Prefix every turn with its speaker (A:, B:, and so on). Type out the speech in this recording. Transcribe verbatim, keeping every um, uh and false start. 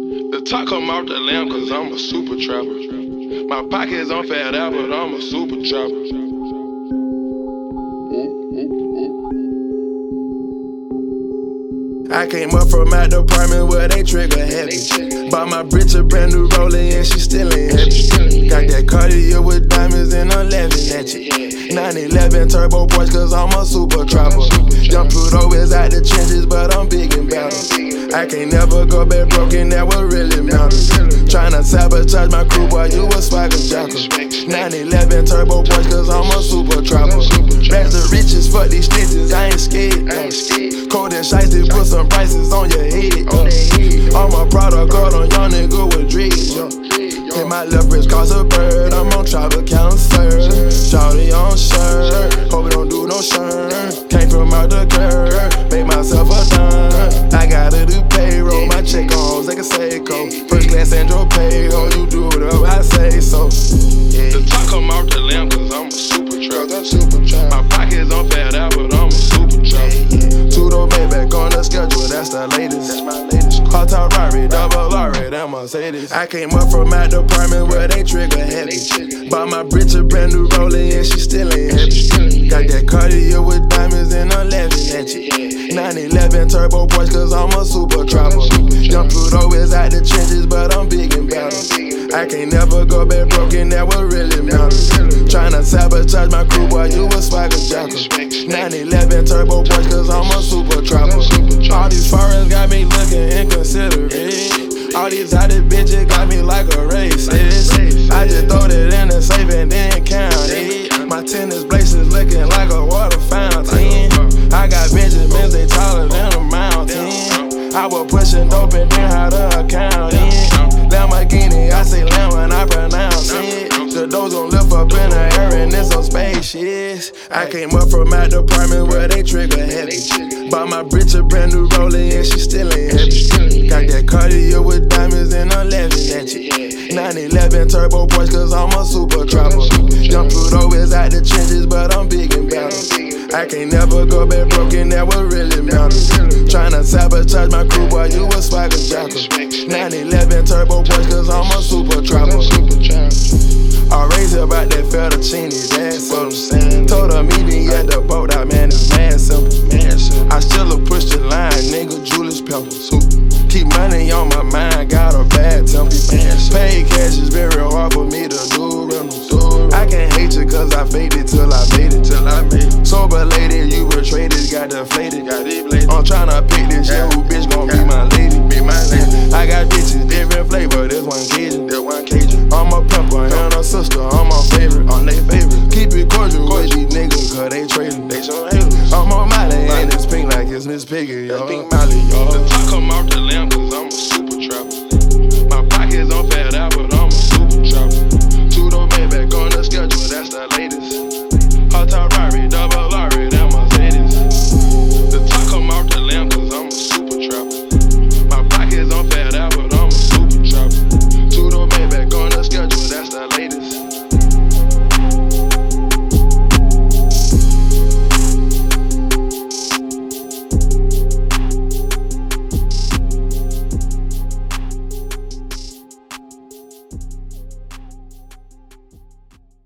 A: The top come off the lamb cause I'm a super trapper. My pockets on fat out, but I'm a super trapper. I came up from out the apartment where they trigger heavy. Bought my bitch a brand new Rollie and she still ain't heavy. Got that Cartier with diamonds and I'm laughing at you. nine eleven turbo Porsche cause I'm a super trapper. Young Pluto is out the trenches but I'm big and better. I can't never go back broken, that what really matters. Tryna sabotage my crew, boy, you a swagger jacker. nine eleven turbo Porsche cause I'm a super trapper. Back the riches, fuck these snitches, I ain't scared. Cold and shiesty, put some prices on your head. Uh. All my product card on young nigga with dreads. Uh. Hit my left wrist cause a bird, I'm on travel cancer. Shawty on shirt, hope it don't do no shirt. Came from out the curb, made myself a dime. I gotta do payroll, my check on like a Seiko. First class Andro pay, oh you do whatever I say so. The top come off the lamb cause I'm a super trap. My pockets on fat out but I'm a super trap. Two-door Maybach on the schedule, that's the latest. That's my latest. Hot top Rari, double R, that Mercedes. I came up from out the apartment where they trigger heavy. Bought my bitch a brand new Rollie and she still ain't heavy. Got that Cartier with diamonds and I'm laughing at you. nine eleven turbo Porsche cause I'm a super trapper. Young Pluto is out the trenches but I'm big and better. I can't never go back broken, that what really matters. Tryna sabotage my crew, boy, you a swagger jacker. nine eleven turbo Porsche cause I'm a super trapper. All these foreigns got me looking inconsiderate. All these other bitches got me like a racist. I just throw it in the safe and then count it. My tennis bracelets looking like a water fountain. I got Benjamins, they taller than a mountain. I was pushing dope and then how to account it. Lamborghini, I say lamb when I pronounce it. The doors gon' lift up in the air and it's some spaceships. I came up from out the apartment where they trigger heavy. Bought my bitch a brand new Rollie and she still ain't heavy. Got that Cartier with diamonds and I'm laughing at you. nine eleven turbo Porsche cause I'm a super trapper. Young Pluto is out the trenches but I'm big and better. I can't never go back broken, that what really matters. Tryna sabotage my crew, boy, you a swagger jacker. nine eleven turbo Porsche cause I'm a super trapper. I raised about that fettuccine, that's what I'm saying. Told her meet me at the boat out, man, it's mad simple. I still push the line, nigga, Julius Peppers. Keep money on my mind, got a bad temper. Paid cash is very hard for me to do rentals. I can't hate you cause I faked it till I made it, till I made it. Sober lady, you were traded, got deflated, got deflated. I'm tryna pick this shit, who bitch gon' be my lady, be my lady. I got bitches, different flavor, this one Cajun, this one Cajun. I'm a pepper and a sister, I'm my favorite, I'm they favorite. Keep it cordial with these niggas cause they trading, they some haters. I'm on Molly and it's pink like it's Miss Piggy, yo. Pink Molly, yo. The top come off the lamb cause I'm a super trapper. My pockets on fat out but I'm a super trapper. Two-door Maybach on the schedule, that's the latest. Hot top Rari, double